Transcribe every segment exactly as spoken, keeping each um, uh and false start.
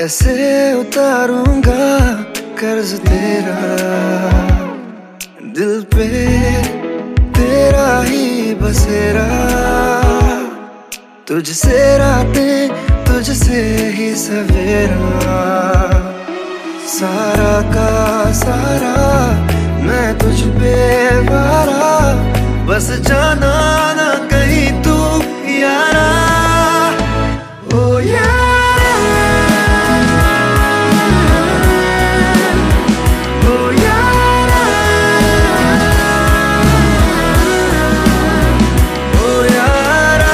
कैसे उतारूंगा कर्ज तेरा, दिल पे तेरा ही बसेरा। तुझसे रातें, तुझसे ही सवेरा, सारा का सारा मैं तुझ पे वारा। बस जाना ना कहीं तू यारा, ओ यारा, ओ यारा, ओ यारा।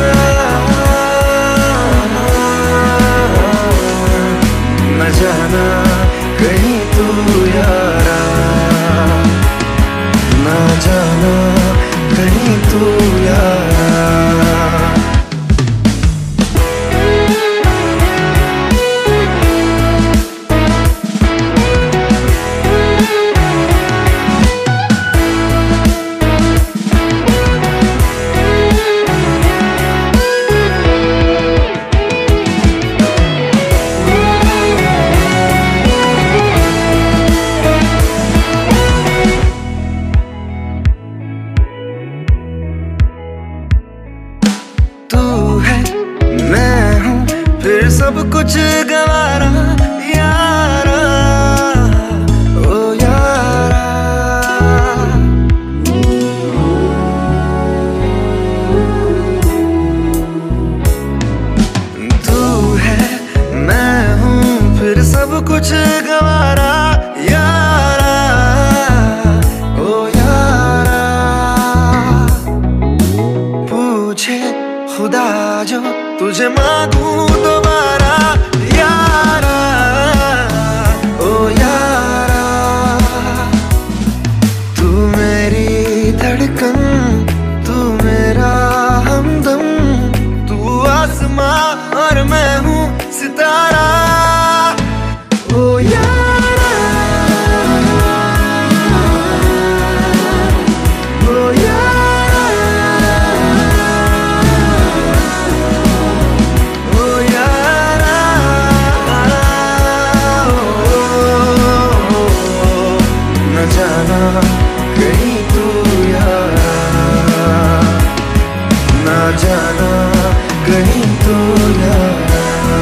न जाना कहीं तू यारा, ना जाना कहीं तू यारा। फिर सब कुछ गवारा यारा, ओ यारा। तू है मैं हूँ फिर सब कुछ गवारा यारा, ओ यारा। पूछे खुदा जो तुझे मांगू दोबारा यारा, ओ यारा। तू मेरी धड़कन, तू मेरा हमदम, तू आसमां और मैं हूँ सितारा, ओ यारा, ओ यारा। जाना कहीं तू यारा, ना जाना कहीं तू यारा।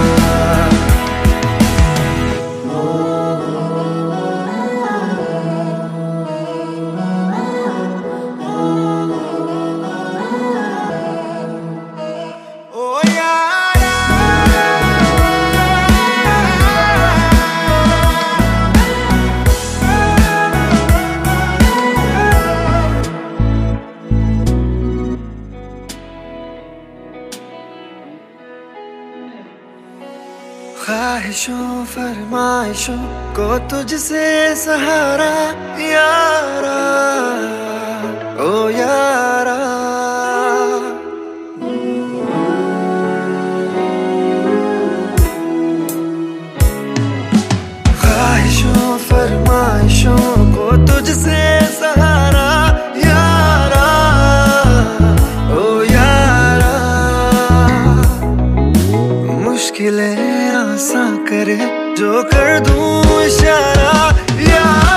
ख्वाहिशों फरमाइशों को तुझसे सहारा यारा, ओ यारा। ख्वाहिशों फरमाइशों को तुझसे सहारा यारा, ओ यारा। मुश्किलें आसान करे जो कर दूं इशारा यारा।